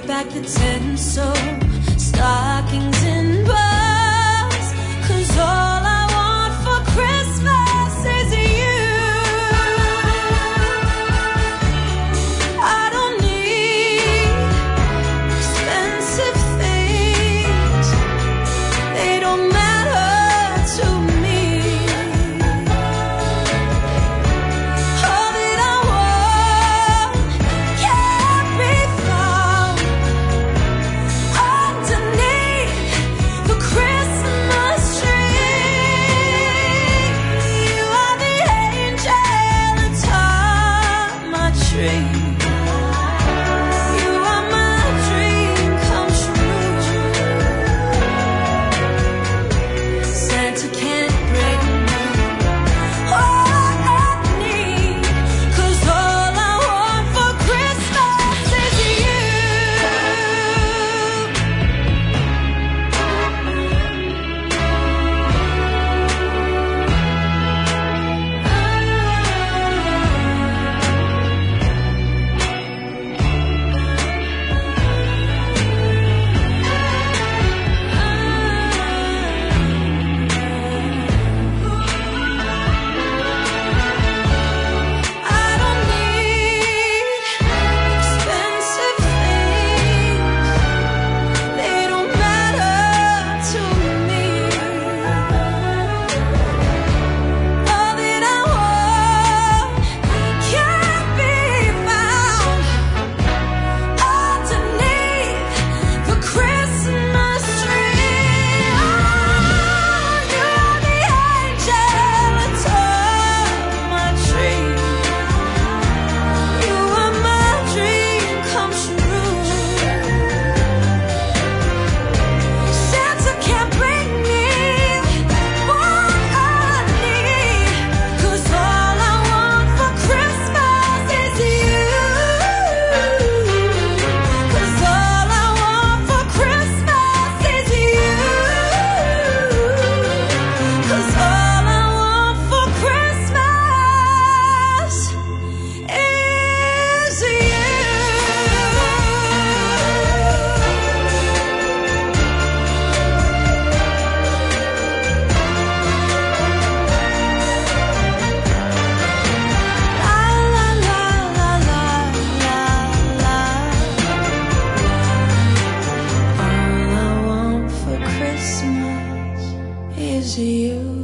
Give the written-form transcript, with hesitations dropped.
back the tinsel, stockings and bows, 'cause all I want for Christmas is you. I don't need expensive things, they don't matter to me. All that I want can't be found underneath the Christmas tree. You are the angel atop my tree. You are my dream come true. Santa can't bring me all I need, 'cause all I want for Christmas is you. I don't need expensive things, they don't matter to me. All that I want can't be found underneath the Christmas tree. You're the angel atop my tree. You are my dream come true. Santa can't bring me what I need, 'cause all I want for Christmas is you. 'Cause all I want for Christmas is you. 'Cause all I want for Christmas is you. La la la la la la la. All I want for Christmas is you.